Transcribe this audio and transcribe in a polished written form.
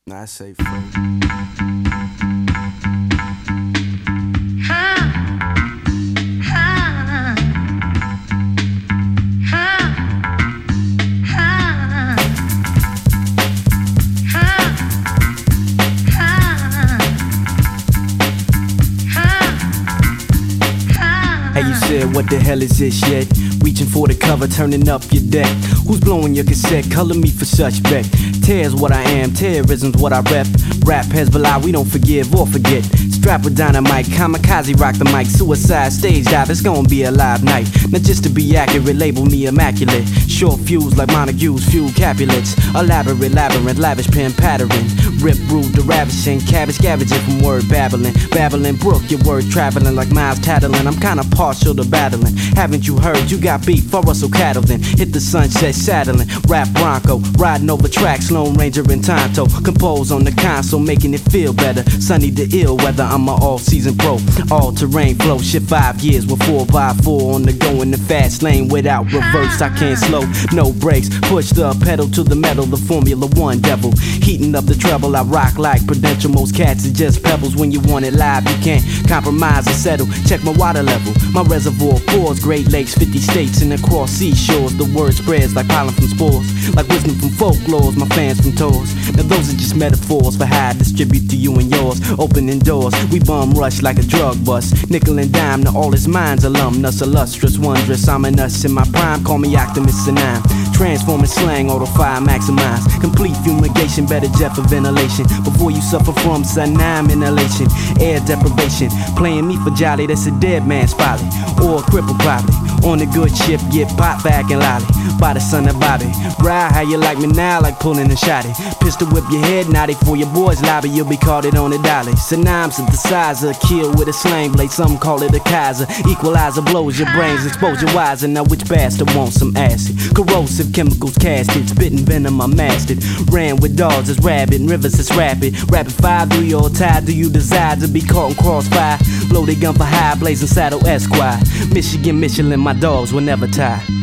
Nah, I say fuck. Hey, you said, what the hell is this yet? Reaching for the cover, turning up your deck. Who's blowing your cassette? Color me for such bet. Tears what I am, terrorism's what I rep. Rap Hezbollah, we don't forgive or forget. Strap with dynamite, kamikaze rock the mic. Suicide stage dive, it's gonna be a live night. Not just to be accurate, label me immaculate. Short fuse like Montague's few Capulets. Elaborate labyrinth, lavish pen pattering. Rip, rude, the ravishing, cabbage scavenging from word babbling. Babbling brook, your word traveling like miles tattling. I'm kinda partial to battling. Haven't you heard? You got beef for Russell Cattle then. Hit the sunset saddling. Rap Bronco, riding over tracks, Lone Ranger and Tonto. Compose on the console, making it feel better. Sunny to ill weather, I'm a all-season pro. All-terrain flow, shit 5 years with 4x4 on the go in the fast lane without reverse. I can't slow, no brakes. Push the pedal to the metal, the Formula One devil. Heating up the treble, I rock like Prudential. Most cats is just pebbles. When you want it live, you can't compromise or settle. Check my water level, my reservoir pours. Great Lakes, 50 states and across seashores. The word spreads like pollen from spores, like wisdom from folklores. My fans from tours. Now those are just metaphors for how I distribute to you and yours. Opening doors, we bum rush like a drug bust. Nickel and dime to all his minds, alumnus, illustrious, wondrous. I'm an us in my prime, call me Optimus and I'm transforming slang, auto fire maximize. Complete fumigation, better jet for ventilation. Before you suffer from cyanide inhalation, air deprivation. Playing me for jolly, that's a dead man's folly. Or a cripple probably. On the good ship, get pop back and lolly. By the son of Bobby. Ride how you like me now, like pulling a shotty. Pistol whip your head, naughty for your boys lobby. You'll be caught it on the dolly. Synonym synthesizer, kill with a slang blade. Some call it a Kaiser. Equalizer blows your brains, exposure wiser. Now which bastard wants some acid? Corrosive chemicals casted, spitting venom I mastered. Ran with dogs as rabid, rivers as rapid. Rapid fire through your tie. Do you desire to be caught in crossfire? Loaded gun for high, blazing saddle Esquire. Michigan, Michelin, my dogs will never tie.